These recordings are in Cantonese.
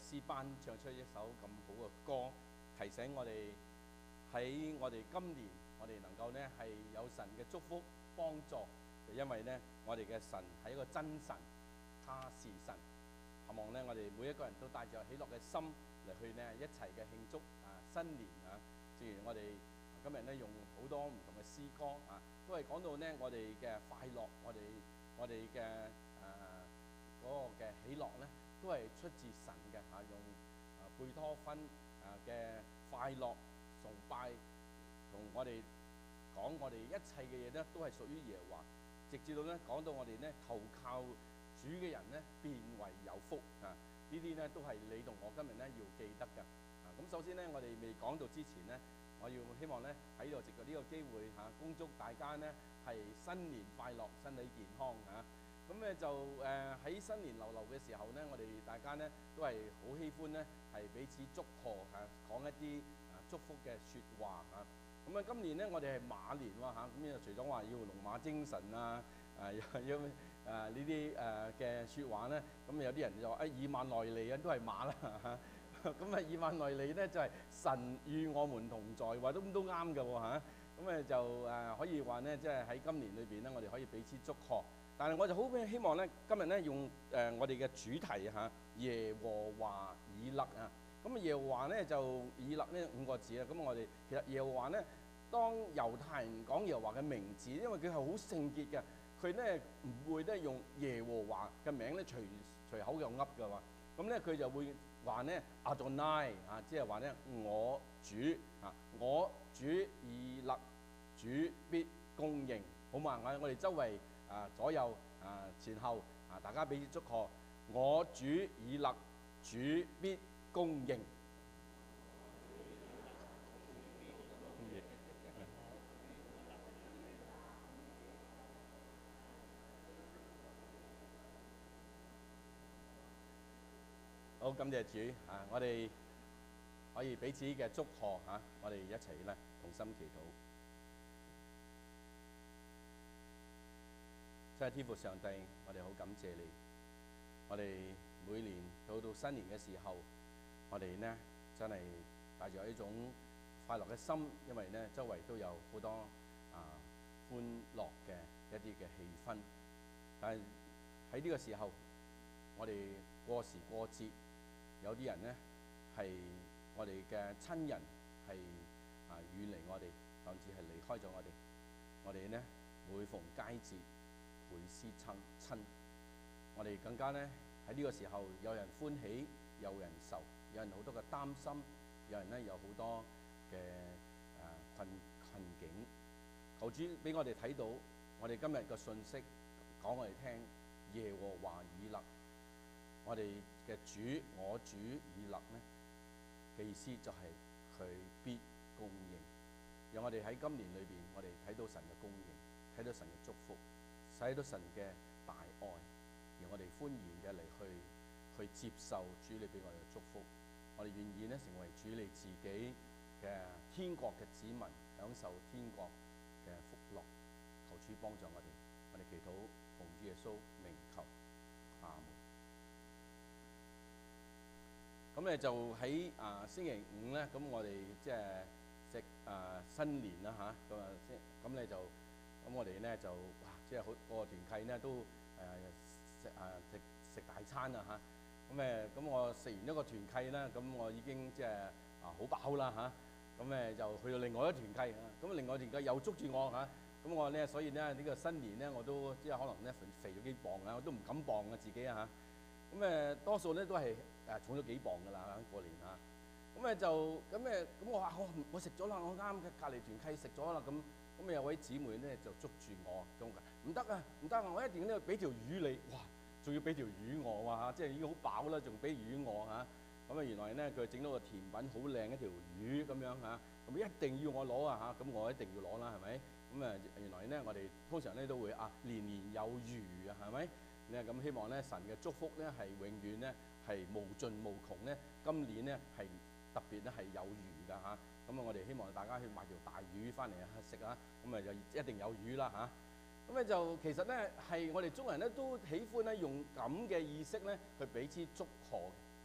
詩班唱出一首咁好嘅歌，提醒我哋喺我哋今年，我哋能夠呢係有神嘅祝福幫助，因為呢我哋嘅神係一個真神，他是神。希望呢我哋每一個人都帶着喜樂嘅心嚟去呢一齊嘅慶祝新年啊！正如我哋今日呢用好多唔同嘅詩歌啊，都係講到呢我哋嘅快樂，我哋嘅嗰個嘅喜樂呢，都係出自神嘅用貝多芬嘅快樂崇拜，同我哋講我哋一切嘅嘢呢，都係屬於耶和華，直至到呢講到我哋呢投靠主嘅人呢，變為有福啊！呢啲呢都係你同我今日呢要記得嘅啊！咁首先呢，我哋未講到之前呢，我要希望呢喺度藉著呢個機會恭祝大家呢係新年快樂、身體健康啊！咁咧就喺新年流流嘅時候呢，我哋大家呢都係好喜歡呢係彼此祝賀講一啲祝福嘅説話嚇。咁今年呢，我哋係馬年喎嚇，咁除咗話要龍馬精神要呢啲嘅説話呢，咁有啲人就話以馬內利都係馬啦嚇。咁以馬內利呢，就係神與我們同在，話都啱嘅喎嚇。咁就可以話呢，即係喺今年裏邊呢，我哋可以彼此祝賀。但係我就好希望呢，今日呢用我哋嘅主題耶和華以勒啊。咁耶和華呢就以勒呢5個字啊。咁我哋其實耶和華呢，當猶太人講耶和華嘅名字，因為佢係好聖潔嘅，佢呢唔會呢用耶和華嘅名呢隨口就噏嘅話，咁呢佢就會話呢阿多奈啊，即係話呢我主啊，我主以勒，主必供應，好嘛？我哋周圍左右前後大家彼此祝賀，我主以勒，主必供應。好，感謝主我哋可以彼此嘅祝賀我哋一齊咧同心祈禱。真係天父上帝，我哋好感謝你。我哋每年到新年嘅時候，我哋呢真係帶住一種快樂嘅心，因為呢周圍都有好多歡樂嘅一啲嘅氣氛。但係喺呢個時候，我哋過時過節，有啲人呢係我哋嘅親人係遠離我哋，甚至係離開咗我哋。我哋呢每逢佳節，倍思親，我哋更加呢喺呢個時候，有人歡喜，有人愁，有人好多嘅擔心，有人呢有好多嘅困境。求主俾我哋睇到，我哋今日嘅信息講我哋聽，耶和華以勒，我哋嘅主，我主以勒呢嘅意思就係佢必供應。讓我哋喺今年裏邊，我哋睇到神嘅供應，睇到神嘅祝福，使到神嘅大愛，而我哋歡然嘅嚟去接受主你俾我哋嘅祝福。我哋願意呢成為主你自己嘅天國嘅子民，享受天國嘅福樂。求主幫助我哋，我哋祈禱奉主耶穌名求，阿門。咁咧就喺星期五咧，咁我哋即係食新年啦嚇，咁咧就咁我哋咧就哇，即係好個團契咧都食大餐啊嚇。咁我食完一個團契啦，咁我已經即係好飽啦嚇。咁就去到另外一團契，咁另外團契又捉住我嚇。咁我咧所以咧呢個新年咧我都即係可能咧肥咗幾磅啊，我都唔敢磅啊自己啊嚇。多數咧都係重咗幾磅噶啦過年嚇。咁我話我食咗啦，我啱嘅隔離團契食咗啦。咁有位姊妹咧就捉住我，咁唔得啊，唔得啊，我一定要俾條魚你。哇！仲要俾條魚我喎嚇，即係已經好飽啦，仲俾魚我嚇。原來咧佢整到個甜品好靚一條魚咁樣嚇，咁一定要我攞啊嚇，咁我一定要攞啦，係咪？原來咧我哋通常咧都會年年有餘啊，係咪？咁希望咧神嘅祝福咧係永遠咧係無盡無窮咧，今年咧係特別咧係有餘㗎嚇。我哋希望大家去買條大魚翻嚟食啊，就一定有魚啦嚇。就其實咧係我哋中國人咧都喜歡咧用咁嘅意識咧去彼此祝賀嘅。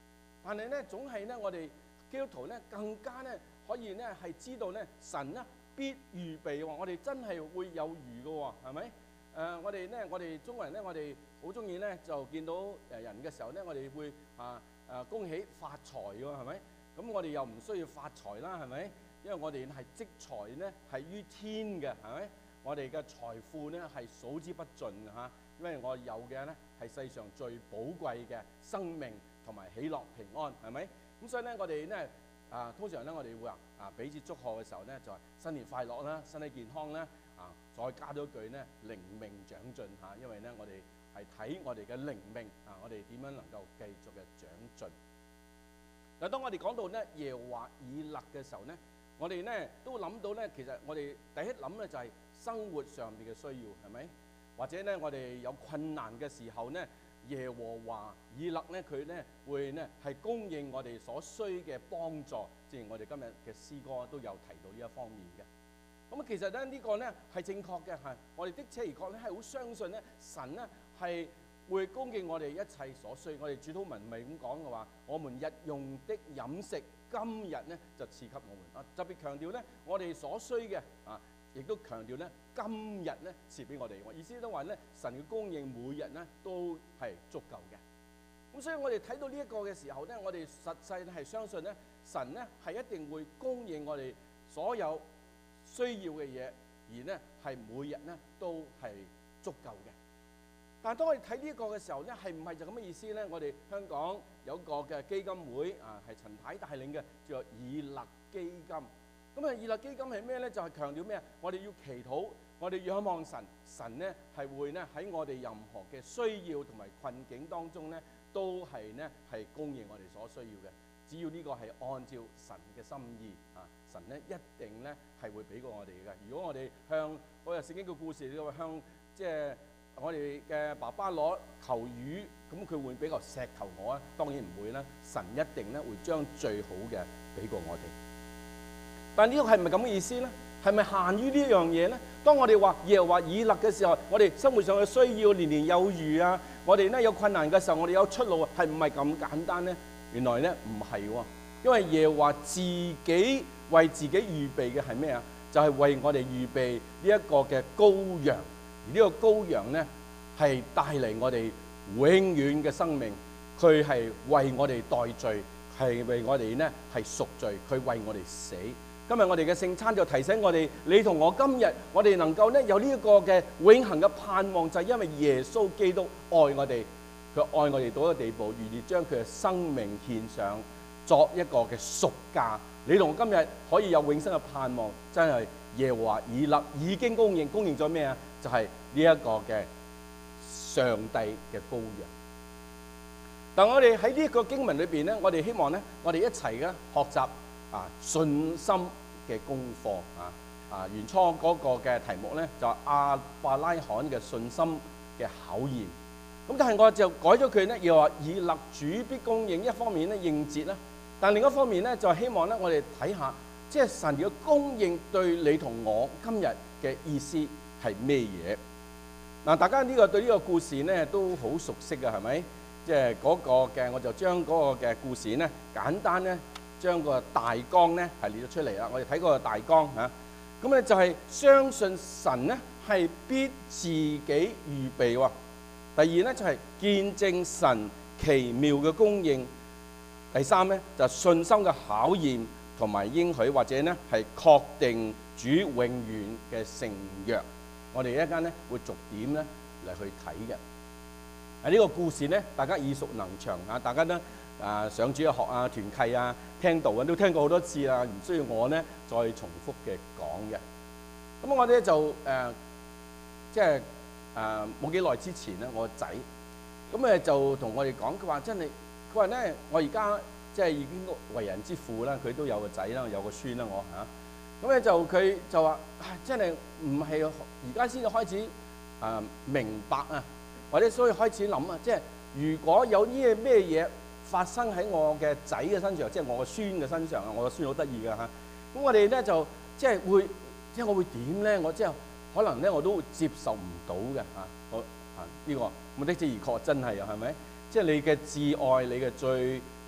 但係咧總係咧我哋基督徒咧更加咧可以咧係知道咧神咧必預備喎，我哋真係會有餘嘅喎，係咪？我哋中國人咧，我哋好中意咧就見到人嘅時候咧，我哋會恭喜發財喎，係咪？咁我哋又唔需要發財啦，係咪？因為我哋係積財咧係於天嘅，係咪？我哋嘅財富咧係數之不盡嚇，因為我有嘅咧係世上最寶貴嘅生命同埋喜樂平安，係咪？咁所以咧我哋咧通常咧我哋會話彼此祝賀嘅時候咧就係新年快樂啦，身體健康啦，再加多句咧靈命長進嚇，因為咧我哋係睇我哋嘅靈命我哋點樣能夠繼續嘅長進。嗱，當我哋講到咧耶和華以勒嘅時候咧，我哋咧都諗到咧，其實我哋第一諗咧就係生活上面嘅需要，係咪？或者咧我哋有困難嘅時候咧，耶和華以勒咧佢咧會咧係供應我哋所需嘅幫助，正如我哋今日嘅詩歌都有提到呢一方面嘅。咁其實咧呢個咧係正確嘅，係我哋的且而確咧係好相信咧神咧係會供應我哋一切所需。我哋主禱文咪咁講嘅話，我們日用的飲食今日咧就賜給我們。特別強調咧我哋所需嘅亦都強調咧今日咧賜俾我哋。意思都話咧神嘅供應每日咧都係足夠嘅。咁所以我哋睇到呢一個嘅時候咧，我哋實際係相信咧神咧係一定會供應我哋所有需要嘅嘢，而咧係每日咧都係足夠嘅。但係當我哋睇呢一個嘅時候咧，係唔係就咁嘅意思咧？我哋香港有個嘅基金會係陳太帶領嘅，叫做以勒基金。咁以勒基金係咩咧？就係強調咩啊？我哋要祈禱，我哋仰望神，神咧係會咧喺我哋任何嘅需要同埋困境當中咧，都係咧係供應我哋所需要嘅。只要呢個係按照神嘅心意神咧一定咧係會俾過我哋嘅。如果我哋向嗰日聖經嘅故事，向即係我哋嘅爸爸攞球魚，咁佢會俾個石頭我啊？當然唔會啦。神一定咧會將最好嘅俾過我哋。但呢個係唔係咁嘅意思咧？係咪限於呢樣嘢咧？當我哋話耶和華以勒嘅時候，我哋生活上嘅需要年年有餘啊！我哋咧有困難嘅時候，我哋有出路，係唔係咁簡單咧？原來咧唔係喎，因為耶和華自己為自己預備嘅係咩啊？就係為我哋預備呢一個嘅羔羊，而呢個羔羊咧係帶嚟我哋永遠嘅生命，佢係為我哋代罪，係為我哋咧係贖罪，佢為我哋死。今日我哋嘅聖餐就提醒我哋，你同我今日我哋能夠咧有呢一個嘅永恆嘅盼望，就係因為耶穌基督愛我哋，佢愛我哋到一個地步，願意將佢嘅生命獻上作一個嘅贖價。你同我今日可以有永生嘅盼望，真係耶和華以勒已經供應咗咩啊？就係呢一個嘅上帝嘅羔羊。但我哋喺呢個經文裏邊咧，我哋希望咧，我哋一齊嘅學習信心嘅功課原初嗰個嘅題目咧就係亞伯拉罕嘅信心嘅考驗。咁但係我就改咗佢咧，又話以勒主必供應。一方面咧應節啦，但另一方面咧就希望咧我哋睇下，即係神嘅供應對你同我今日嘅意思係咩嘢？嗱，大家對呢個故事咧都好熟悉嘅，係咪？即係嗰個嘅，我就將嗰個嘅故事咧簡單咧將個大綱咧係列咗出嚟啦。我哋睇嗰個大綱咁咧就係相信神咧係必自己預備喎。第二咧就係見證神奇妙嘅供應。第三咧就係信心嘅考驗同埋應許，或者咧係確定主永遠嘅承約。我哋一間咧會逐點咧嚟去睇嘅。呢個故事咧，大家耳熟能詳大家都上主日學團契聽道都聽過好多次啦，唔需要我咧再重複嘅講嘅。咁我哋就即係冇幾耐之前咧，我個仔咁就同我哋講，佢話咧，我而家即係已經為人之父啦，佢都有個仔啦，有個孫啦，我咁咧佢就話真係唔係而家先至開始明白或者所以開始諗即係如果有啲咩嘢發生喺我嘅仔嘅身上，即係我個孫嘅身上我個孫好得意㗎咁我哋咧就即係會即係我會點咧？我即係可能咧我都會接受唔到嘅呢個目的而確真係係咪？即係你嘅摯愛，你嘅最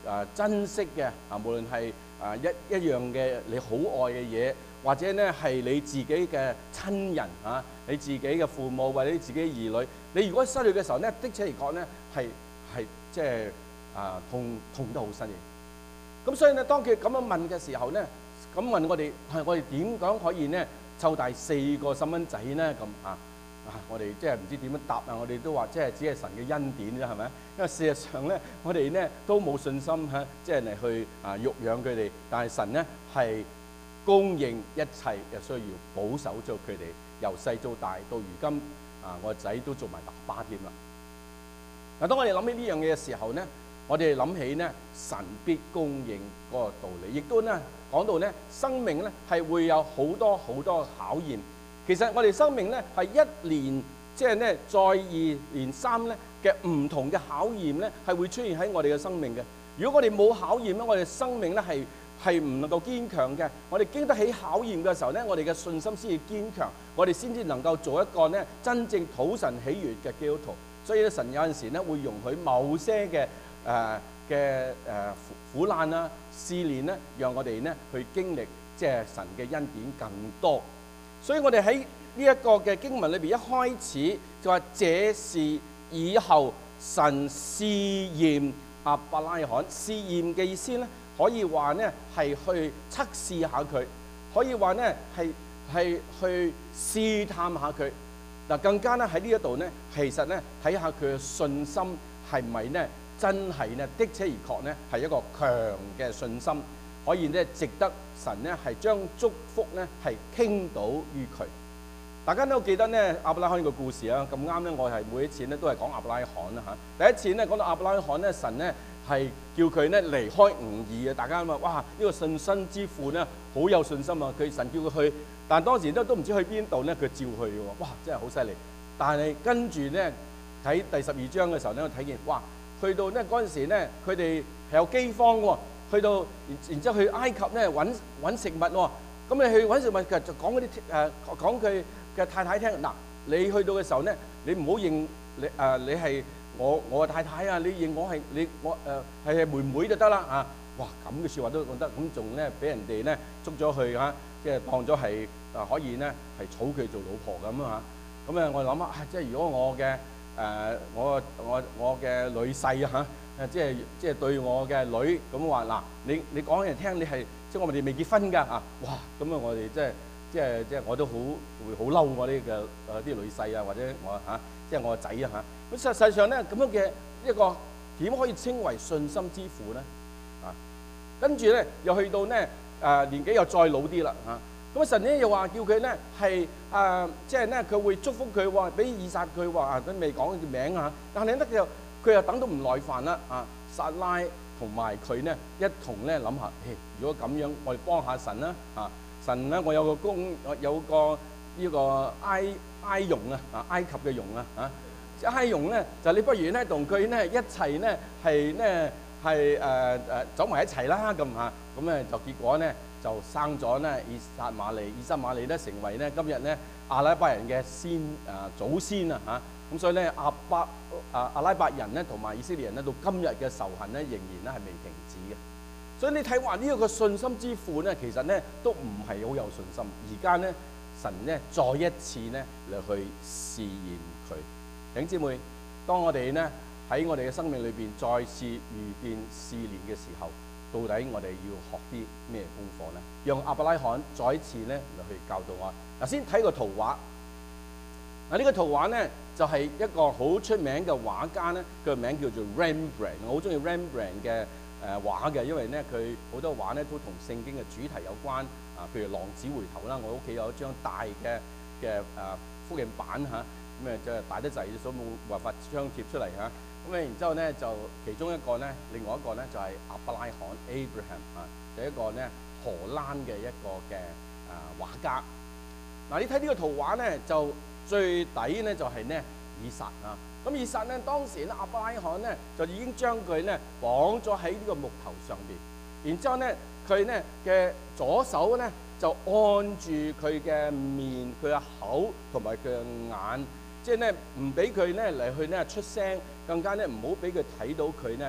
珍惜嘅無論係一樣嘅你好愛嘅嘢，或者咧係你自己嘅親人你自己嘅父母或者你自己嘅兒女，你如果失去嘅時候咧，的且嚟講咧係即係痛得好犀利。咁所以咧，當佢咁樣問嘅時候咧，咁問我哋點講可以咧湊大4個細蚊仔咧咁我哋即係唔知點樣答我哋都話即係只係神嘅恩典啫，係咪？因為事實上咧，我哋咧都冇信心即係嚟去育養佢哋，但係神咧係供應一切嘅需要，保守咗佢哋由細到大，到如今我個仔都做埋爸爸添啦。嗱，當我哋諗起呢樣嘢嘅時候咧，我哋諗起咧神必供應嗰個道理，亦都咧講到咧生命咧係會有好多好多考驗。其實我哋生命咧係一年即係咧再2連3咧嘅唔同嘅考驗咧係會出現喺我哋嘅生命嘅。如果我哋冇考驗咧，我哋生命咧係唔能夠堅強嘅。我哋經得起考驗嘅時候咧，我哋嘅信心先至堅強，我哋先至能夠做一個咧真正討神喜悅嘅基督徒。所以咧，神有陣時咧會容許某些嘅苦難啦、試煉咧，讓我哋咧去經歷即係神嘅恩典更多。所以我哋喺呢一個嘅經文裏邊一開始就話，這是以後神試驗亞伯拉罕。試驗嘅意思咧，可以話咧係去測試下佢，可以話咧係去試探下佢。嗱，更加咧喺呢一度咧，其實咧睇下佢嘅信心係咪咧真係咧的且而確咧係一個強嘅信心，可以咧值得神咧係將祝福咧係傾倒於佢。大家都記得咧亞伯拉罕呢個故事啊，咁啱咧我係每一次咧都係講亞伯拉罕啦嚇。第一次咧講到亞伯拉罕咧，神咧係叫佢咧離開吾珥啊！大家話哇，呢個信心之父咧好有信心啊！神叫佢去，但當時都唔知去邊度咧，佢照去喎。哇，真係好犀利！但係跟住咧睇第12章嘅時候咧，我睇見哇，去到咧嗰陣時咧，佢哋係有饑荒喎。去到然之後去埃及咧揾食物喎。咁你去揾食物就講嗰啲講佢嘅太太聽。嗱，你去到嘅時候咧，你唔好認你係我嘅太太啊！你認我係係妹妹就得啦啊！哇，咁嘅説話都講得，咁仲咧俾人哋咧捉咗去即係當咗係可以咧係娶佢做老婆咁啊！咁我諗即係如果我嘅我嘅女婿即係對我嘅女咁話嗱，你講俾人聽，你係即係我哋未結婚㗎啊！哇！咁我哋即係我都會好嬲我呢個啲女婿啊，或者我即係我個仔啊咁實際上咧咁樣嘅一個點可以稱為信心之父咧跟住咧又去到咧年紀又再老啲啦咁神咧又話叫佢咧係即係咧佢會祝福佢喎，俾以撒佢話都未講佢名但係咧佢又等到唔耐煩啦撒拉同埋佢咧一同咧諗下，如果咁樣我哋幫下神啦神咧我有個呢個埃容埃及嘅容埃容咧就你不如咧同佢咧一齊咧係走埋一齊啦咁咁咧就結果咧就生咗咧以撒瑪利咧成為咧今日咧阿拉伯人嘅祖先咁所以咧阿拉伯人咧同埋以色列人咧到今日嘅仇恨咧仍然咧係未停止嘅。所以你睇話呢一個信心之父咧，其實咧都唔係好有信心。而家咧神咧再一次咧嚟去試驗佢。弟兄姊妹，當我哋咧喺我哋嘅生命裏邊再次遇見試煉嘅時候，到底我哋要學啲咩功課咧？讓亞伯拉罕再一次咧嚟去教導我。嗱，先睇個圖畫。嗱，呢個圖畫咧就係一個好出名嘅畫家咧，佢個名叫做 Rembrandt。我好中意 Rembrandt 嘅畫嘅，因為咧佢好多畫咧都同聖經嘅主題有關譬如浪子回頭啦，我屋企有一張大嘅複印版咁就大得滯，所以冇辦法張貼出嚟咁然之後咧就其中一個咧，另外一個咧就係亞伯拉罕 Abraham 就一個咧荷蘭嘅一個嘅畫家。嗱，你睇呢個圖畫咧，就最底咧就係咧以撒咁以撒咧當時咧亞伯拉罕咧就已經將佢咧綁咗喺呢個木頭上邊，然之後咧佢咧嘅左手咧就按住佢嘅面、佢嘅口同埋佢嘅眼，即係咧唔俾佢咧嚟去咧出聲，更加咧唔好俾佢睇到佢咧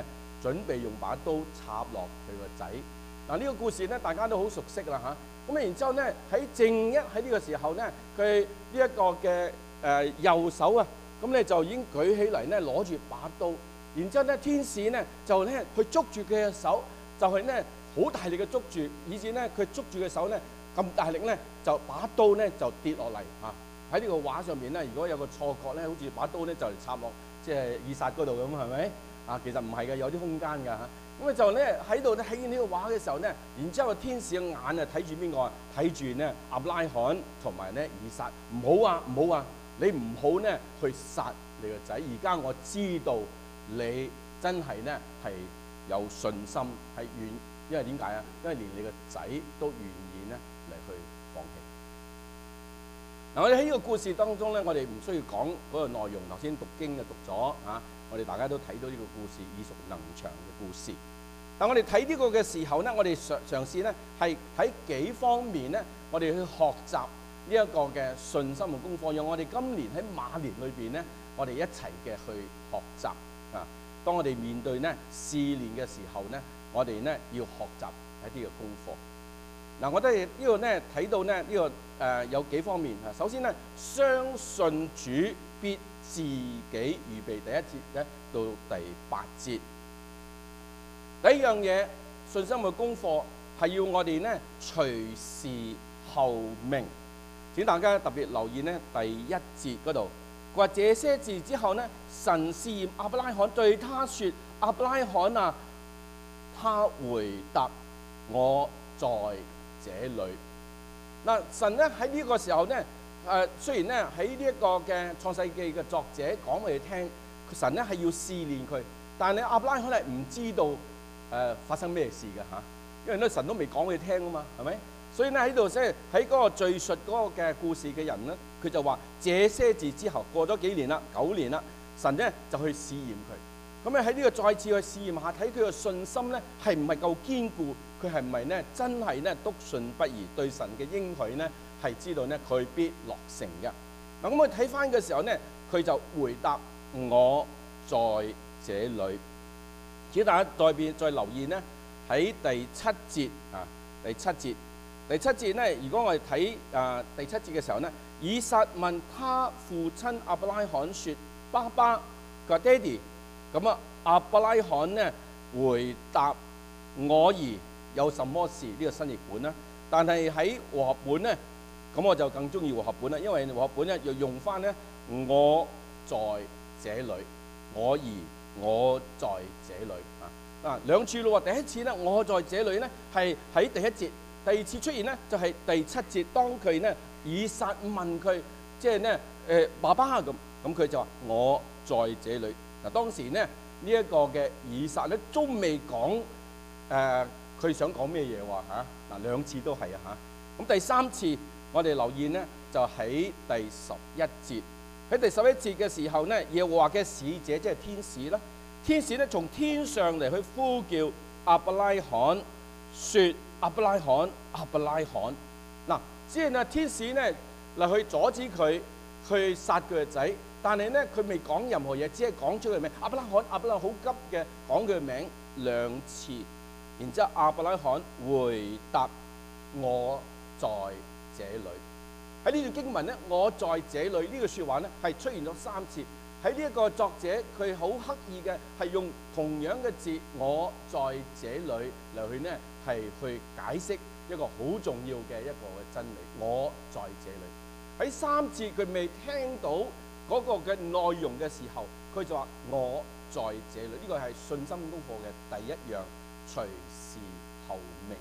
準備用把刀插落佢個仔。嗱，呢個故事咧，大家都好熟悉啦嚇。咁然之後咧，喺呢個時候咧，佢呢一個嘅右手啊，咁咧就已經舉起嚟咧，攞住把刀。然之後咧，天使咧就咧去捉住佢嘅手，就係咧好大力嘅捉住，以至咧佢捉住嘅手咧咁大力咧，就把刀咧就跌落嚟嚇。喺呢個畫上面咧，如果有個錯覺咧，好似把刀咧就嚟插落即係以撒嗰度咁，係咪？啊，其實唔係嘅，有啲空間㗎嚇。咁就咧喺度睇見呢個畫嘅時候咧，然之後個天使嘅眼啊睇住邊個啊？睇住咧亞伯拉罕同埋咧以撒。唔好啊，唔好啊！你唔好咧去殺你個仔。而家我知道你真係咧係有信心，係願，因為點解啊？因為連你個仔都願意咧嚟去放棄。嗱，我哋喺呢個故事當中咧，我哋唔需要講嗰個內容。頭先讀經就讀咗啊。我哋大家都睇到呢個故事耳熟能詳嘅故事，但我哋睇呢個嘅時候咧，我哋嘗試咧係喺幾方面咧，我哋去學習呢一個嘅信心嘅功課，讓我哋今年喺馬年裏邊咧，我哋一齊嘅去學習啊。當我哋面對咧試煉嘅時候咧，我哋咧要學習一啲嘅功課。嗱，我哋呢度咧睇到咧呢個有幾方面啊。首先咧，相信主必自己預備。第一節咧到第8節，第一樣嘢信心嘅功課係要我哋咧隨時候命。請大家特別留意咧第1節嗰度，佢話這些字之後咧，神試驗亞伯拉罕，對他說：亞伯拉罕啊，他回答：我在這裏。嗱，神咧喺呢個時候咧。雖然咧喺呢一個嘅創世記嘅作者講俾你聽，神咧係要試煉佢，但係你亞伯拉罕係唔知道發生咩事嘅嚇，因為咧神都未講俾你聽啊嘛，係咪？所以咧喺度即係喺嗰個敘述嗰個嘅故事嘅人咧，佢就話這些字之後過咗幾年啦，9年啦，神咧就去試驗佢，咁咧喺呢個再次去試驗下，睇佢嘅信心咧係唔係夠堅固，佢係唔係咧真係咧篤信不疑，對神嘅應許咧係知道咧佢必落成嘅。嗱，咁我睇翻嘅時候咧，佢就回答：我在這裏。請大家再留意咧喺第7節啊，第7節咧，如果我哋睇第7節嘅時候咧，以撒問他父親亞伯拉罕說：爸爸，佢話爹哋。咁啊，亞伯拉罕咧回答：我兒有什麼事？呢個新譯本啦。但係喺和合本咧。咁我就更中意和合本啦，因為和合本咧要用翻咧我在這裏，我兒我在這裏啊兩處咯喎。第一次咧我在這裏咧係喺第1節，第二次出現咧就係第7節，當佢咧以撒問佢即係咧爸爸咁佢就話我在這裏。嗱，當時咧呢一個嘅以撒咧都未講佢想講咩嘢喎嚇。嗱，兩次都係啊嚇。咁第3次。我哋留意呢，就喺第11節。喺第11節嘅時候呢，耶和華嘅使者即係天使啦。天使咧從天上嚟去呼叫亞伯拉罕，説：亞伯拉罕，亞伯拉罕。嗱，雖然啊天使呢嚟去阻止佢去殺佢嘅仔，但係呢，佢未講任何嘢，只係講出佢名亞伯拉罕。亞伯拉罕好急嘅講佢嘅名2次，然之後亞伯拉罕回答：我在這裏。喺呢段經文咧，我在這裏呢句説話咧係出現咗3次。喺呢一個作者佢好刻意嘅係用同樣嘅字我在這裏嚟去咧係去解釋一個好重要嘅一個嘅真理。我在這裏喺3次佢未聽到嗰個嘅內容嘅時候，佢就話我在這裏。呢個係信心功課嘅第一樣，隨時候命。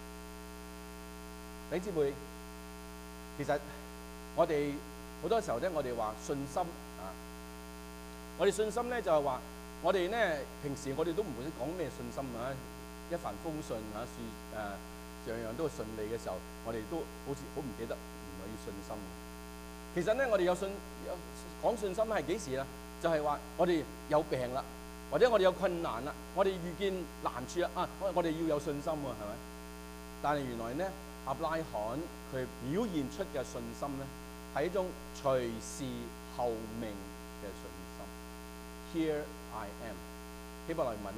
弟兄姊妹。其實我哋好多時候咧，我哋話信心啊，我哋信心咧就係話，我哋咧平時我哋都唔會講咩信心啊，一帆風順啊，樣樣都順利嘅時候，我哋都好似好唔記得唔係要信心。其實咧，我哋講信心係幾時啊？就係話我哋有病啦，或者我哋有困難啦，我哋遇見難處啦啊，我哋要有信心喎，係咪？但係原來咧。亞伯拉罕佢表現出嘅信心咧，係一種隨時候命嘅信心。Here I am。希伯來文咧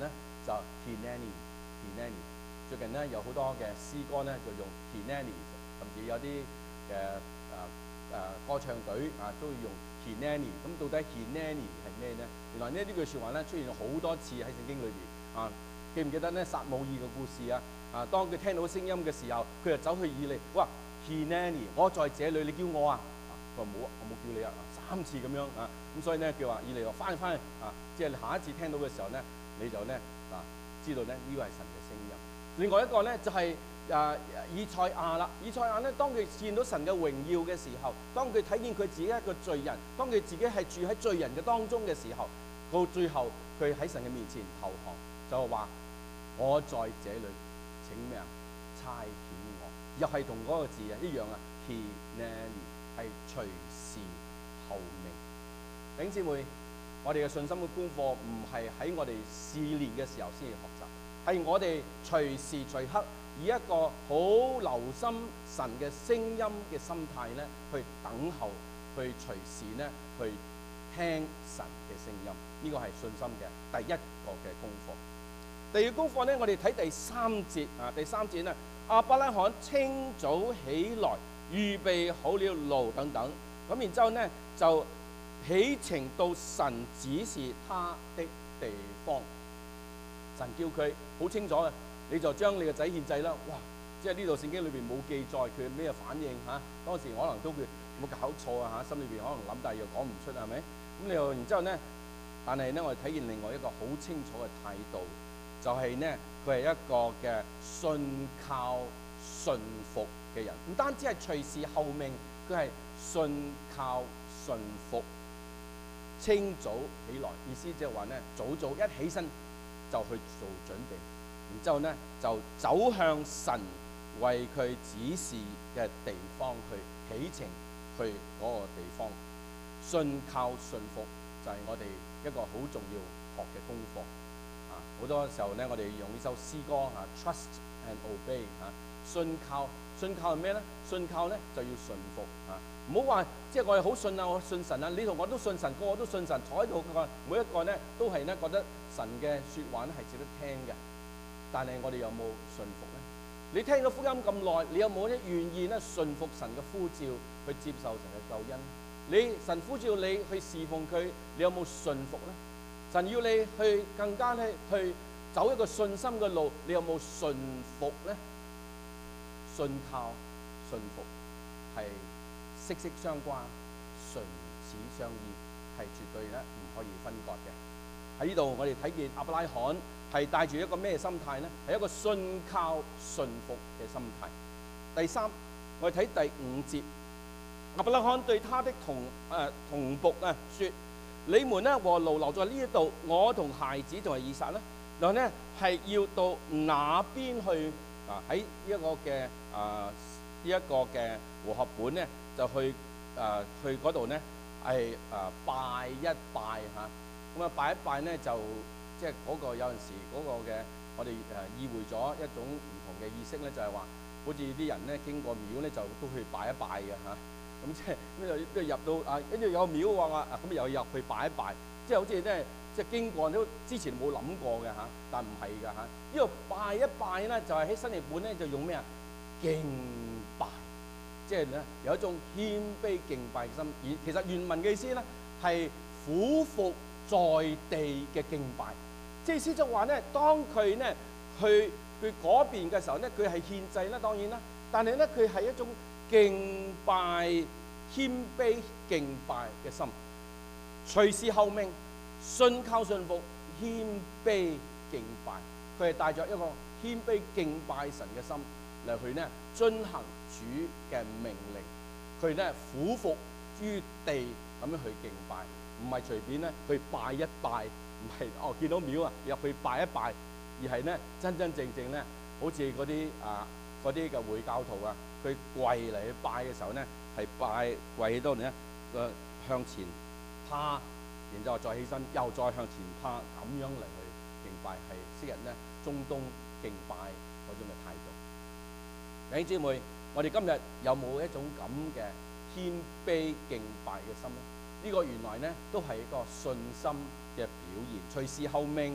就 Hineni。最近咧有好多嘅詩歌咧就用 Hineni， 甚至有啲嘅歌唱隊都要用 Hineni。咁到底 Hineni 係咩咧？原來呢句説話咧出現咗好多次喺聖經裏邊啊！記唔記得咧撒母耳嘅故事啊？當佢聽到聲音嘅時候，佢就走去以利，哇 Hineni， 我在這裏，你叫我啊？佢話冇啊，我冇叫你啊，3次咁樣啊！咁所以咧叫話以利話翻去即係你下一次聽到嘅時候咧，你就咧知道咧呢個係神嘅聲音。另外一個咧就係以賽亞啦。以賽亞咧，當佢見到神嘅榮耀嘅時候，當佢睇見佢自己一個罪人，當佢自己係住喺罪人嘅當中嘅時候，到最後佢喺神嘅面前投降，就話我在這裏，請咩啊？差遣我，又係同嗰個字一樣啊。Hineni 係隨時候命。弟兄姊妹，我哋嘅信心嘅功課唔係喺我哋試煉嘅時候先至學習，係我哋隨時隨刻以一個好留心神嘅聲音嘅心態咧，去等候，去隨時咧去聽神嘅聲音。呢個係信心嘅第一個嘅功課。第二個功課咧，我哋睇第3節啊。第3節咧，亞伯拉罕清早起來，預備好了驢等等，咁然之後咧就起程到神指示他的地方。神叫佢好清楚嘅，你就將你嘅仔獻祭啦。哇！即係呢度聖經裏邊冇記載佢咩反應嚇。當時可能都會冇搞錯啊嚇，心裏邊可能諗，但係又講唔出，係咪？咁你又然之後咧，但係咧我哋睇見另外一個好清楚嘅態度，就係咧佢係一個嘅信靠順服嘅人，唔單止係隨時候命，佢係信靠順服。清早起來，意思即係話咧，早早一起身就去做準備，然之後咧就走向神為佢指示嘅地方去起程去嗰個地方。信靠順服就係我哋一個好重要學嘅功課啊！好多時候咧，我哋用呢首詩歌Trust and Obey 信靠係咩咧？信靠咧就要順服唔好話即係我哋好信啊，我信神啊，你同我都信神，個個都信神，坐喺度嘅每一個咧都係咧覺得神嘅説話咧係值得聽嘅。但係我哋有冇順服咧？你聽咗福音咁耐，你有冇咧願意咧順服神嘅呼召，去接受神嘅救恩？神呼召你去侍奉佢，你有冇順服咧？神要你去更加咧去走一個信心嘅路，你有冇順服咧？信靠順服係息息相關，唇齒相依，係絕對咧唔可以分割嘅。喺呢度我哋睇見亞伯拉罕係帶住一個咩心態呢？係一個信靠順服嘅心態。第3，我哋睇第5節，亞伯拉罕對他的同僕說：你們咧和驢留在呢一度，我同孩子同埋以撒咧，然後咧係要到那邊去喺呢一個嘅呢一個嘅和合本咧，就去嗰度咧係拜一拜嚇。咁拜一拜咧就即係嗰個有陣時嗰個嘅我哋意會咗一種唔同嘅意識咧，就係話好似啲人咧經過廟咧就都去拜一拜嘅嚇。咁即係咁就入到跟住有廟話咁又入去拜一拜，即係好似咧即係經過都之前冇諗過嘅嚇，但唔係㗎嚇。呢個拜一拜咧就係喺新譯本咧就用咩啊？敬拜，即係咧有一種謙卑敬拜嘅心。而其實原文嘅意思咧係俯伏在地嘅敬拜，即係意思就話咧，當佢咧去佢嗰邊嘅時候咧，佢係獻祭啦，當然啦，但係咧佢係一種敬拜、謙卑敬拜嘅心，隨時候命，信靠順服，謙卑敬拜，佢係帶着一個謙卑敬拜神嘅心嚟去咧遵行主嘅命令，佢咧俯伏於地咁樣去敬拜，唔係隨便咧去拜一拜，唔係見到廟入去拜一拜，而係咧真真正正咧好似嗰啲嘅會教徒佢跪嚟去拜嘅時候咧，係跪喺度咧向前趴，然之後再起身，又再向前趴，咁樣嚟去敬拜，係昔日咧中東敬拜嗰種嘅態度。弟兄姊妹，我哋今日有冇一種咁嘅謙卑敬拜嘅心咧？呢個原來咧都係一個信心嘅表現，隨時候命，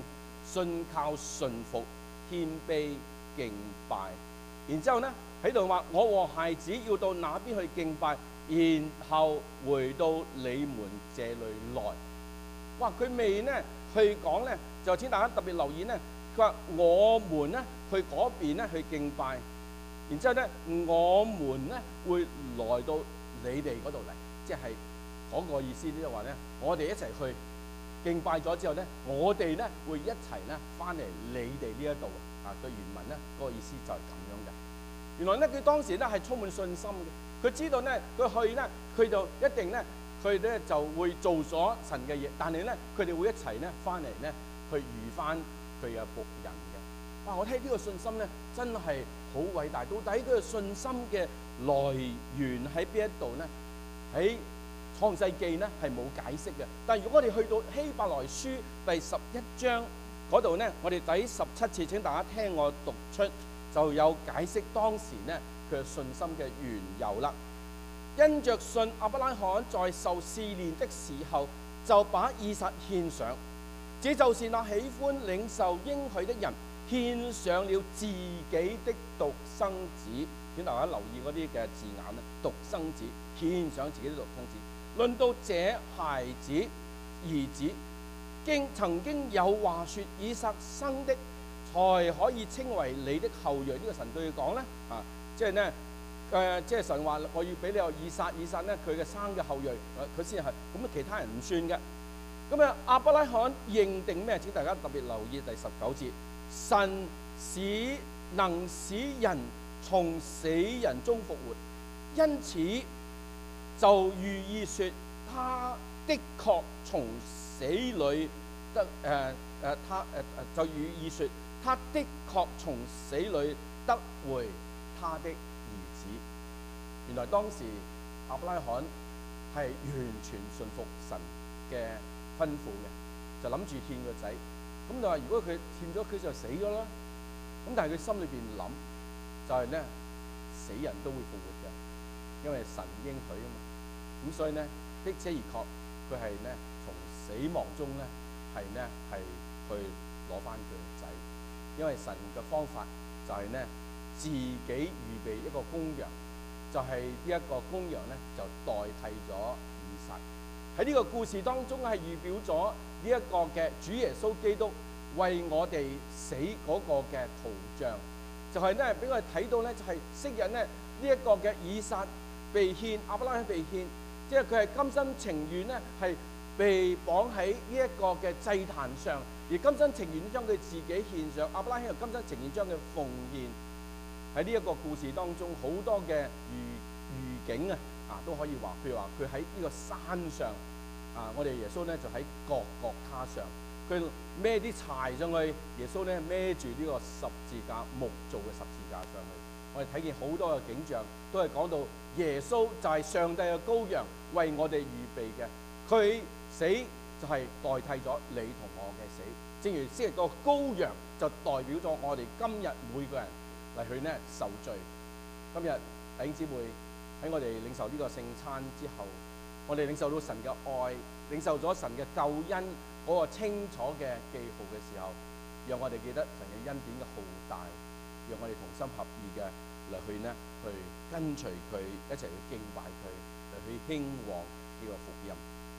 信靠順服謙卑敬拜。然之後呢喺度話：我和孩子要到那邊去敬拜，然後回到你們這裏來。哇！佢未呢去講呢，就請大家特別留意呢。佢話：我們呢去嗰邊呢去敬拜，然之後呢我們呢會來到你哋嗰度嚟，即係嗰個意思，即係話呢，我哋一齊去敬拜咗之後呢，我哋呢會一齊呢翻嚟你哋呢一度啊。個原文呢嗰個意思就係咁樣嘅。原來呢佢當時呢係充滿信心嘅，佢知道呢佢去呢佢就一定呢佢呢就會做咗神嘅嘢，但係呢佢哋會一齊呢翻嚟呢去遇翻佢嘅僕人嘅。哇！我睇呢個信心呢真係好偉大。到底佢嘅信心嘅來源喺邊一度呢？喺創世記呢係冇解釋嘅。但係如果我哋去到希伯來書第11章嗰度呢，我哋第17節請大家聽我讀出，就有解釋當時呢佢嘅信心嘅緣由啦。因着信，亞伯拉罕在受試煉的時候，就把以撒獻上。這就是那喜歡領受應許的人，獻上了自己的獨生子。請大家留意嗰啲嘅字眼啦，獨生子，獻上自己的獨生子。論到這孩子兒子，曾經有話說，以撒生的才可以稱為你的後裔。呢個神對佢講咧即係呢，即係神話我要俾你有以撒呢佢嘅生嘅後裔，佢先係咁，其他人唔算嘅。咁啊，亞伯拉罕認定咩？請大家特別留意第19節，神能使人從死人中復活，因此就寓意說他的確從死裏得就寓意說他的確從死裏得回他的兒子。原來當時亞伯拉罕係完全信服神嘅吩咐嘅，就諗住獻個仔。咁就話如果佢獻咗，佢就死咗啦。咁但係佢心裏邊諗就係呢，死人都會復活嘅，因為神應許啊嘛。咁所以呢，的且而確佢係呢從死亡中呢係去攞翻佢嘅仔，因為神嘅方法就係呢自己預備一個公羊，就係呢一個公羊呢就代替咗以撒。喺呢個故事當中係預表咗呢一個嘅主耶穌基督為我哋死嗰個嘅圖像，就係呢俾我哋睇到呢，就係昔日呢一個嘅以撒被獻，亞伯拉罕被獻，即係佢係甘心情願呢係被綁喺呢一個嘅祭壇上，而甘心情願將佢自己獻上。亞伯拉罕又甘心情願將佢奉獻。喺呢一個故事當中，好多嘅預警都可以話，譬如話佢喺呢個山上我哋耶穌呢就喺各各他上，佢孭啲柴上去，耶穌呢孭住呢個十字架，木做嘅十字架上去。我哋睇見好多嘅景象，都係講到耶穌就係上帝嘅羔羊，為我哋預備嘅。佢死就係代替咗你同我嘅死，正如昔日個羔羊就代表咗我哋今日每個人嚟去呢受罪。今日弟兄姊妹喺我哋領受呢個聖餐之後，我哋領受到神嘅愛，領受咗神嘅救恩嗰個清楚嘅記號嘅時候，讓我哋記得神嘅恩典嘅浩大，讓我哋同心合意嘅嚟去呢去跟隨佢，一齊去敬拜佢，嚟去興旺呢個福音。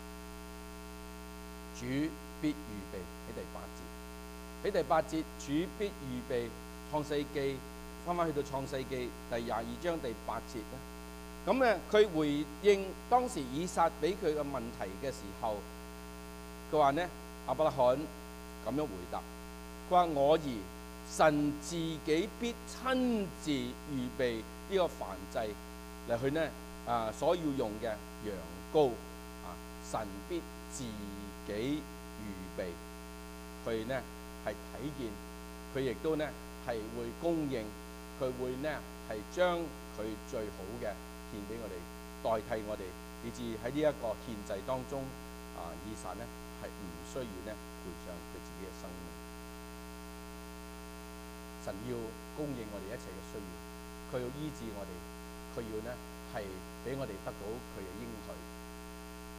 主必預備，喺第8節，喺第8節主必預備。創世記翻去到創世記第22章第8節咧，咁咧佢回應當時以撒俾佢嘅問題嘅時候，佢話呢，亞伯拉罕咁樣回答，佢話我兒，神自己必親自預備呢個燔祭嚟去呢所要用嘅羊羔神必自己預備，佢呢係睇見，佢亦都呢係會供應，佢會呢係將佢最好嘅獻俾我哋，代替我哋，以至喺呢一個獻祭當中以撒呢係唔需要呢賠上佢自己嘅生命。神要供應我哋一切嘅需要，佢要醫治我哋，佢要呢係俾我哋得到佢嘅應許。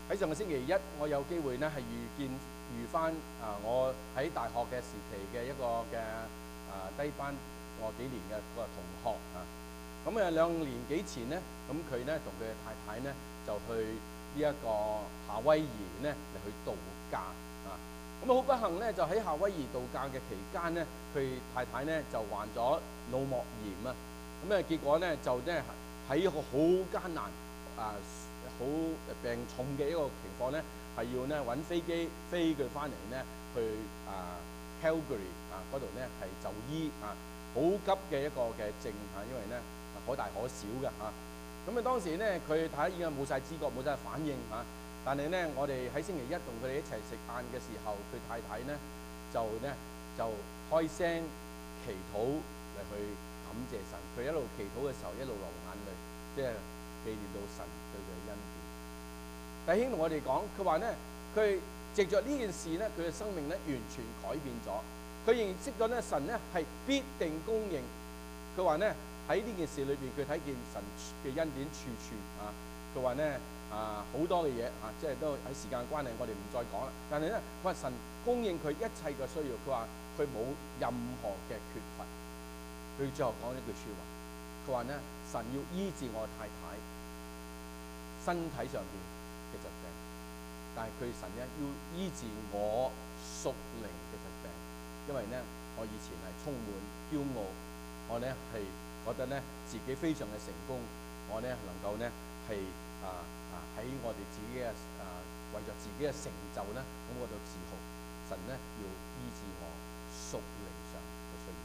喺上個星期一，我有機會咧係遇翻我喺大學嘅時期嘅一個嘅低班我幾年嘅嗰個同學啊。咁2年幾前咧，咁佢咧同佢嘅太太咧就去呢一個夏威夷咧嚟去度假啊。咁好不幸咧，就喺夏威夷度假嘅期間咧，佢太太咧就患咗腦膜炎啊。咁結果咧就咧喺一個好艱難好病重嘅一個情況咧，係要咧揾飛機飛佢翻嚟咧去Calgary 嗰度咧係就醫好急嘅一個嘅症因為咧可大可小嘅咁當時咧佢太太已經冇晒知覺冇晒反應但係咧我哋喺星期一同佢哋一齊食晏嘅時候，佢太太咧就開聲祈禱嚟去感謝神。佢一路祈禱嘅時候一路流眼淚，即係紀念到神對佢嘅恩典。弟兄同我哋講，佢話咧，佢藉着呢件事咧，佢嘅生命咧完全改變咗。佢認識咗咧神咧係必定供應。佢話咧喺呢件事裏邊，佢睇見神嘅恩典處處佢話咧好多嘅嘢即係都喺時間關係，我哋唔再講啦。但係咧，佢話神供應佢一切嘅需要。佢話佢冇任何嘅缺乏。佢最後講一句説話，佢話咧神要醫治我太太身體上邊嘅疾病，但係佢神咧要醫治我屬靈嘅疾病，因為咧我以前係充滿驕傲，我咧係覺得咧自己非常嘅成功，我咧能夠咧係喺我哋自己嘅為咗自己嘅成就咧，咁我就自豪。神咧要醫治我屬靈上嘅需要。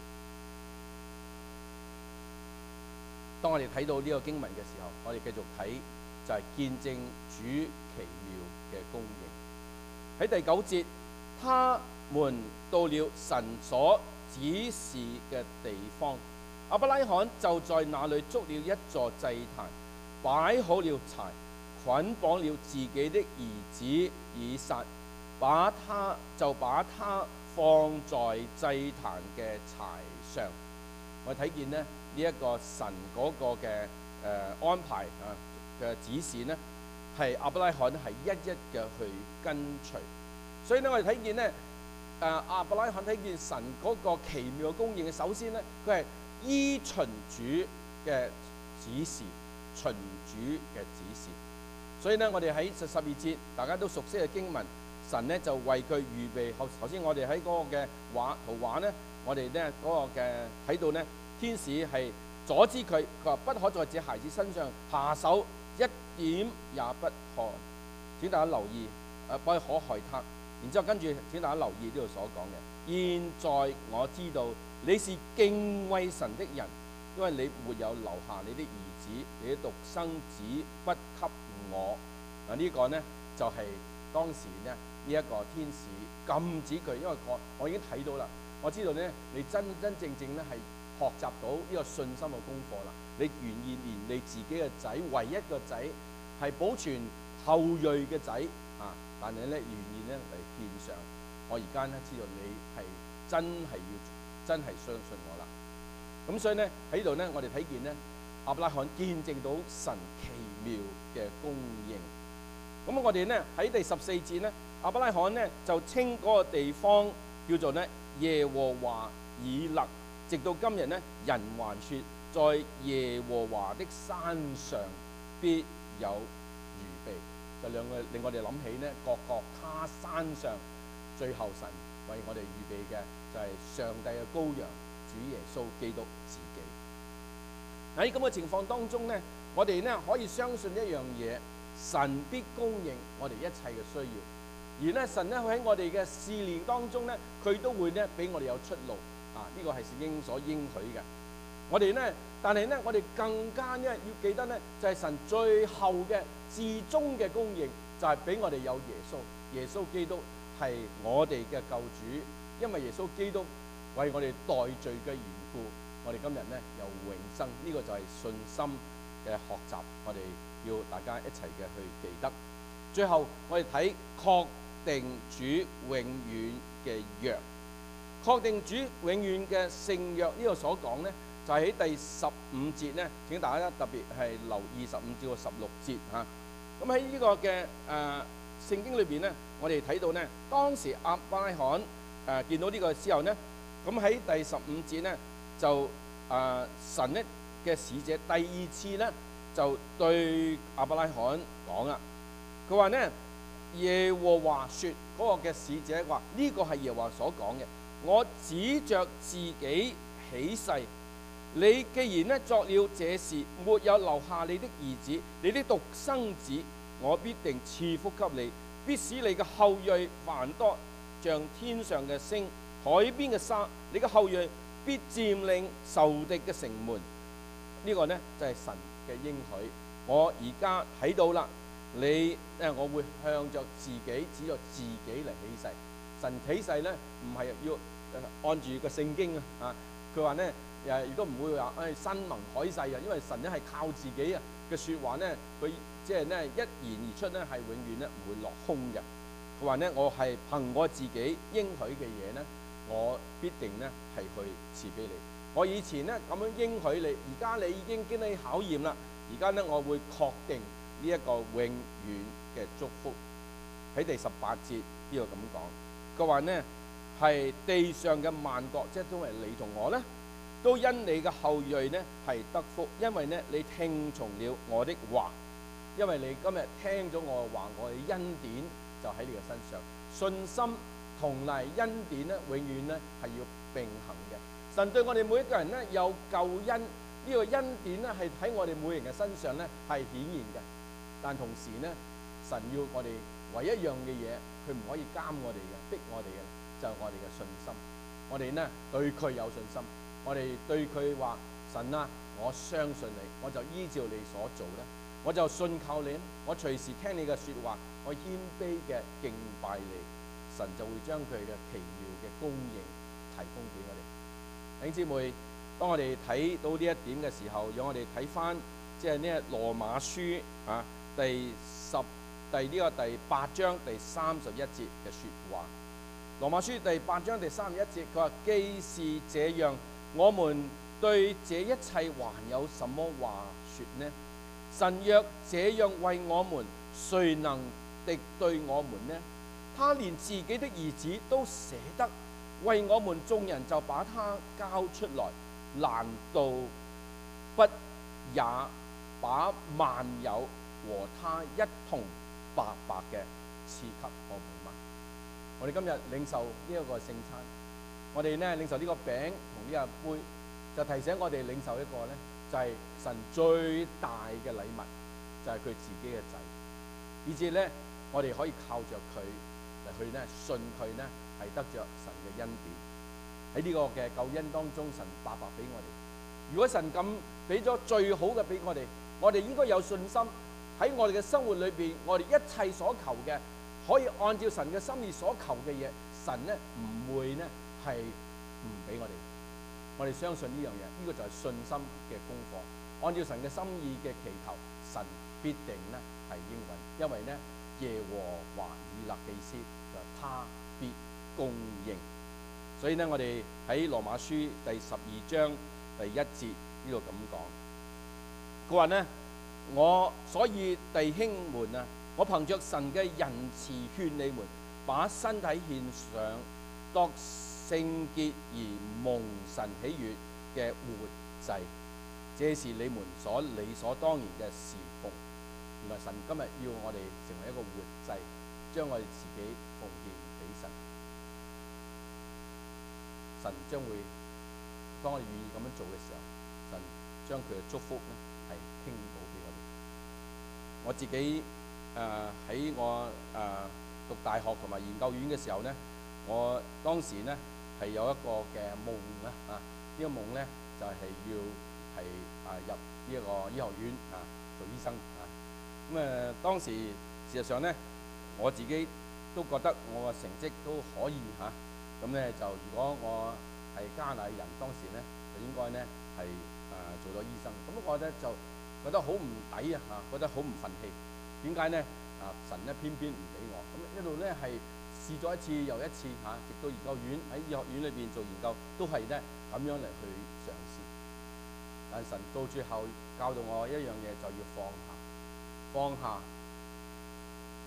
當我哋睇到呢個經文嘅時候，我哋繼續睇就係見證主奇妙嘅供應。喺第9節，他們到了神所指示嘅地方，亞伯拉罕就在那裏築了一座祭壇，擺好了柴，捆綁了自己的兒子以撒，把他放在祭壇嘅柴上。我睇見呢一個神嗰個嘅安排嘅指示呢，係亞伯拉罕係一一嘅去跟隨。所以呢，我哋睇見呢亞伯拉罕睇見神嗰個奇妙嘅供應嘅。首先呢，佢係依循主嘅指示，循主嘅指示。所以呢，我哋喺12節大家都熟悉嘅經文，神呢就為佢預備。頭先我哋喺嗰個嘅圖畫呢，我哋呢嗰個嘅睇到呢，天使係阻止佢，佢話不可在這孩子身上下手，一點也不可。請大家留意，不可害他。然之後跟住請大家留意呢度所講嘅。現在我知道你是敬畏神的人，因為你沒有留下你的兒子，你的獨生子不給我。呢個呢就係當時呢一個天使禁止佢，因為我已經睇到啦，我知道呢你真正呢係學習到呢個信心嘅功課啦。你願意連你自己嘅仔，唯一個仔係保存後裔嘅仔但係咧願意咧嚟獻上。我而家咧知道你係真係相信我啦。咁所以咧喺呢度咧，我哋睇見咧亞伯拉罕見證到神奇妙嘅供應。咁我哋咧喺第14節咧，亞伯拉罕咧就稱嗰個地方叫做咧耶和華以勒，直到今日咧，人還說在耶和華的山上必有預備。就令我哋諗起呢各各他山上，最後神為我哋預備嘅就係上帝嘅羔羊主耶穌基督自己。喺咁嘅情況當中呢，我哋呢可以相信一樣嘢，神必供應我哋一切嘅需要。而呢神呢會喺我哋嘅試煉當中呢，佢都會呢俾我哋有出路。呢個係聖經所應許嘅。我哋呢，但係呢，我哋更加呢要記得呢，就係神最後嘅至終嘅供應，就係俾我哋有耶穌。耶穌基督係我哋嘅救主，因為耶穌基督為我哋代罪嘅緣故，我哋今日呢有永生。呢個就係信心嘅學習，我哋要大家一齊嘅去記得。最後我哋睇確定主永遠嘅約，確定主永遠嘅聖約。呢個所講呢，就係喺第15節呢，請大家特別係留意15至16節嚇。咁喺呢個嘅聖經裏邊咧，我哋睇到咧，當時亞伯拉罕見到呢個之後咧，咁喺第15節咧就神咧嘅使者第2次咧就對亞伯拉罕講啦，佢話咧耶和華說，嗰個嘅使者話呢個係耶和華所講嘅，我指着自己起誓，你既然咧作了這事，沒有留下你的兒子，你的獨生子，我必定賜福給你，必使你嘅後裔繁多，像天上嘅星，海邊嘅沙。你嘅後裔必佔領仇敵嘅城門。呢個呢，就係神嘅應許。我而家睇到啦，我會向着自己指着自己嚟起誓。神起誓呢，唔係要按住個聖經啊。佢話呢，亦都唔會話山盟海誓啊，因為神咧係靠自己啊嘅説話呢，佢即係呢一言而出呢，係永遠咧唔會落空嘅。佢話呢，我係憑我自己應許嘅嘢呢，我必定呢係去賜俾你。我以前呢咁樣應許你，而家你已經經歷考驗啦。而家呢，我會確定呢一個永遠嘅祝福。喺第18節呢度咁講，佢話呢係地上嘅萬國，即係都係你同我呢，都因你嘅後裔呢係得福，因為呢你聽從了我的話。因為你今日聽咗我嘅話，我嘅恩典就喺你嘅身上。信心同埋恩典呢，永遠呢係要並行嘅。神對我哋每一個人呢有救恩，呢個恩典呢係喺我哋每人嘅身上呢係顯現嘅。但同時呢，神要我哋唯一一樣嘅嘢，佢唔可以監我哋嘅，逼我哋嘅，就係我哋嘅信心。我哋呢對佢有信心，我哋對佢話：神啊，我相信你，我就依照你所做咧，我就信靠你，我隨時聽你嘅説話，我謙卑嘅敬拜你，神就會將佢嘅奇妙嘅供應提供俾我哋。弟兄姊妹，當我哋睇到呢一點嘅時候，讓我哋睇翻即係呢羅馬書啊第8章第31節嘅説話。羅馬書第8章第31節，佢話：既是這樣，我們對這一切還有什麼話說呢？神若這樣為我們，誰能敵對我們呢？他連自己的兒子都捨得為我們眾人，就把他交出來，難道不也把萬有和他一同白白嘅賜給我們嗎？我哋今日領受呢一個聖餐，我哋呢領受呢個餅同呢個杯，就提醒我哋領受一個呢，就係神最大嘅禮物，就係佢自己嘅仔，以至呢我哋可以靠着佢嚟去呢信佢呢係得着神嘅恩典。喺呢個嘅救恩當中，神白白俾我哋。如果神咁俾咗最好嘅俾我哋，我哋應該有信心喺我哋嘅生活裏邊，我哋一切所求嘅，可以按照神嘅心意所求嘅嘢，神呢唔會呢係唔俾我哋。我哋相信呢樣嘢，呢個就係信心嘅功課。按照神嘅心意嘅祈求，神必定呢係應允，因為呢耶和華以勒基斯就係他必供應。所以呢，我哋喺羅馬書第12章第1節呢度咁講，佢話呢：我所以弟兄們啊，我憑着神嘅仁慈勸你們，把身體獻上作聖潔而蒙神喜悅嘅活祭，這是你們所理所當然嘅侍奉。原來神今日要我哋成為一個活祭，將我哋自己奉獻俾神。神將會當我哋願意咁樣做嘅時候，神將佢嘅祝福呢係傾倒俾我哋。我自己喺我讀大學同埋研究院嘅時候呢，我當時呢係有一個嘅夢啦啊！呢個夢呢就係要係入呢一個醫學院做醫生啊。咁當時事實上呢，我自己都覺得我嘅成績都可以嚇。咁咧就如果我係加拿大人，當時咧就應該咧係做咗醫生。咁我咧就覺得好唔抵啊嚇，覺得好唔憤氣。點解咧？神咧偏偏唔俾我。咁一路咧係試咗一次又一次嚇，直到研究院喺醫學院裏邊做研究，都係咧咁樣嚟去嘗試。但神到最後教導我一樣嘢，就要放下，放下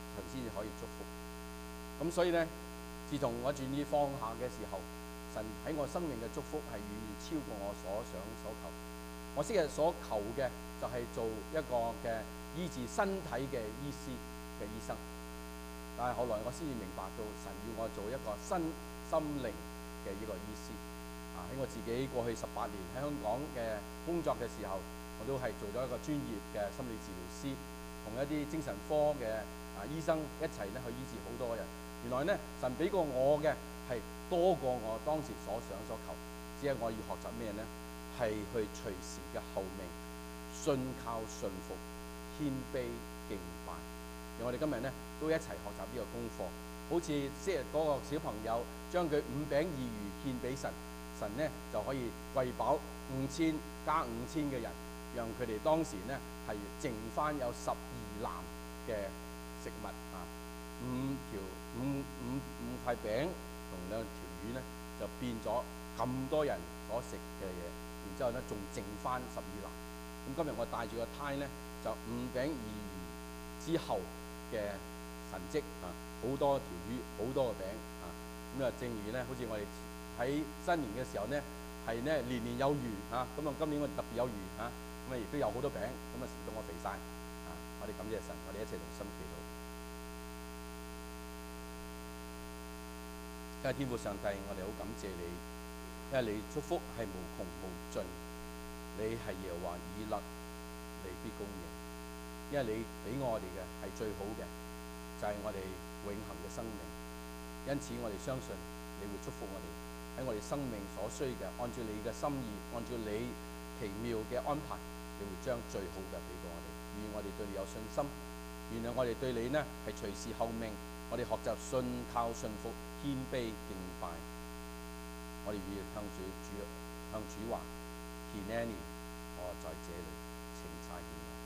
神先至可以祝福。咁所以呢，自從我願意放下嘅時候，神喺我生命嘅祝福係遠遠超過我所想所求。我昔日所求嘅就係做一個嘅醫治身體嘅醫師嘅醫生，但係後來我先至明白到神要我做一個身心靈嘅呢個醫師。喺我自己過去18年喺香港嘅工作嘅時候，我都係做咗一個專業嘅心理治療師，同一啲精神科嘅醫生一齊咧去醫治好多人。原來咧，神俾過我嘅係多過我當時所想所求，只係我要學習咩咧？係去隨時嘅候命，信靠信服，謙卑敬拜。而我哋今日咧都一齊學習呢個功課，好似昔日嗰個小朋友將佢5餅2魚獻俾神，神咧就可以餵飽5000加5000嘅人，讓佢哋當時咧係剩翻有12籃嘅食物啊，5塊餅同2條魚咧就變咗咁多人所食嘅嘢，然之後咧仲剩翻12籃。咁今日我帶住個胎咧，就5餅2魚之後嘅神蹟啊，好多條魚，好多個餅啊。咁啊，正如咧，好似我哋喺新年嘅時候咧，係咧年年有餘啊。咁啊，今年我哋特別有餘啊，咁啊亦都有好多餅，咁啊食到我肥晒啊！我哋感謝神，我哋一齊同心祈禱。因為天父上帝，我哋好感謝你，因為你祝福係無窮無盡，你係耶和華以勒，你必供應。因為你俾我哋嘅係最好嘅，就係我哋永恆嘅生命。因此我哋相信你會祝福我哋喺我哋生命所需嘅，按照你嘅心意，按照你奇妙嘅安排，你會將最好嘅俾過我哋。願我哋對你有信心，原來我哋對你呢係隨時候命，我哋學習信靠信服，謙卑敬拜。我哋要向主話：Hineni，我在這裏，請差遣我。